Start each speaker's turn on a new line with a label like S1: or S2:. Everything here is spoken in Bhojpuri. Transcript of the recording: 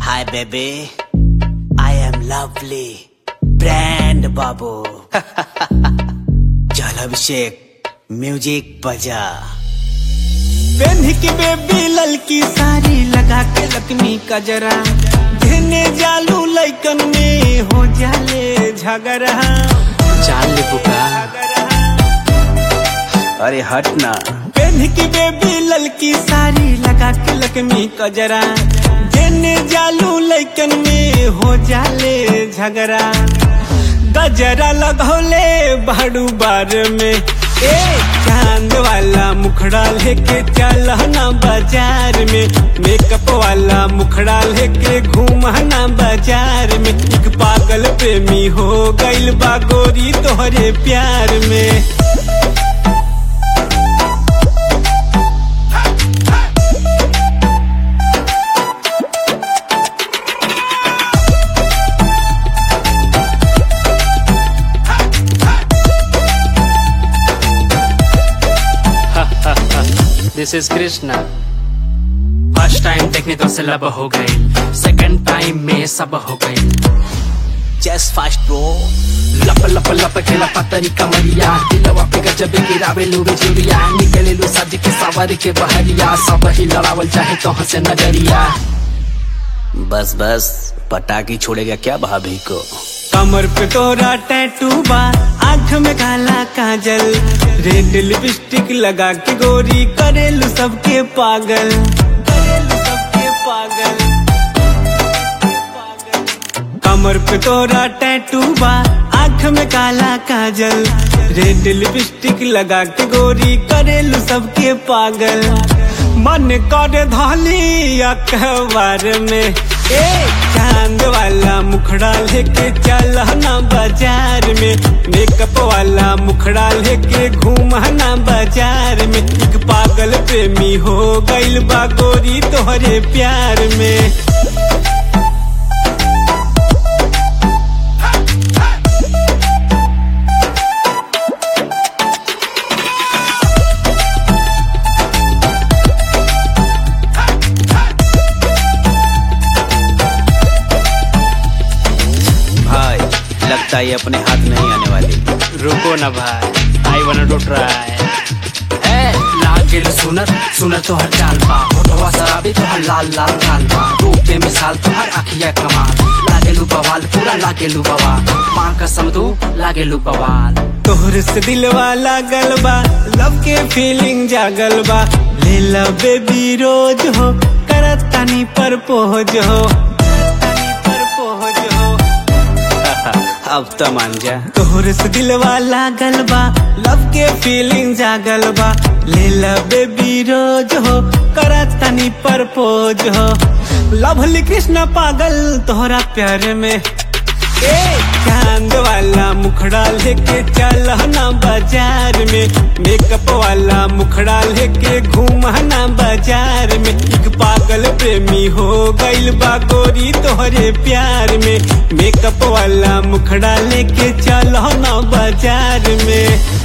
S1: Hi baby, I am lovely, brand बाबू। चल अभिषेक म्यूजिक बजा।
S2: पेन्ह की बेबी ललकी साड़ी लगा के लक्ष्मी का जरा घेने जालू लइकन में हो जाले झगड़ा।
S1: चाल ले बुका, अरे हट ना।
S2: पेन्ह की बेबी ललकी साड़ी लगा के लक्ष्मी का जरा घेने जालू लइकन में हो जाले झगड़ा। गजरा लगौले बाड़ू बार में ए चांद वाला मुखड़ा लेके चलना बाजार में। मेकअप वाला मुखड़ा लेके घूमना बाजार में। एक पागल प्रेमी हो गइल बा गोरी तोहरे प्यार में।
S3: This is Krishna। First time देखने तो से लब हो गई, सेकंड टाइम में सब हो गई।
S1: Just fast bro।
S3: लप लप लप खेला पतरी कमरिया, दिलवा पे गजब गिरावे लूबे चुरिया। निकले लू सज के सवार के बहरिया, सब ही लड़ावल चाहे तो से नजरिया।
S1: बस बस पटाखी छोड़ेगा क्या भाभी को।
S2: कमर पे तोरा टैटू बा, आँख में काला काजल, रेड लिपस्टिक लगा के गोरी करेलू सबके पागल। करेलू सबके पागल। कमर पे तोरा टैटू बा, आँख में काला काजल, रेड लिपस्टिक लगा के गोरी करेलू सबके पागल। मन कर धाली अखबार में ए चांद वाला मुखड़ा लेके चलना बाजार में। मेकअप वाला मुखड़ा लेके घूमना बाजार में। एक पागल प्रेमी हो गइल बा गोरी तोहरे प्यार में।
S1: लगता है अपने हाथ नहीं आने वाली।
S3: रुको ना भाई, आई वांट टू ट्राई। लागे सुनर सुनर तो हर चाल बा, होठवा शराबी तो हर लाल लाल गाल बा। रूप पे मिसाल तो हर आँखिया कमाल, लागे लू बवाल पूरा लागे लू बवाल। माँ कसम तू लागे लू बवाल।
S2: तोहर से दिलवा लागल बा, लव के फीलिंग जागल बा। ले ला बेबी रोज हो करत तानी प्रपोज हो।
S1: अब तो मान जा।
S2: तोहर से दिलवा लागल बा, लव के फीलिंग जागल बा। ले ला बेबी रोज हो करत तानी प्रपोज हो। लवली कृष्ण पागल तोहरा प्यार में ए चांद वाला मुखड़ा लेके चलना बाजार में। मेकअप वाला मुखड़ा लेके घूमना बाजार में। एक पागल प्रेमी हो गइल बा गोरी तोहरे प्यार में। मेकअप वाला मुखड़ा लेके चलना बाजार में।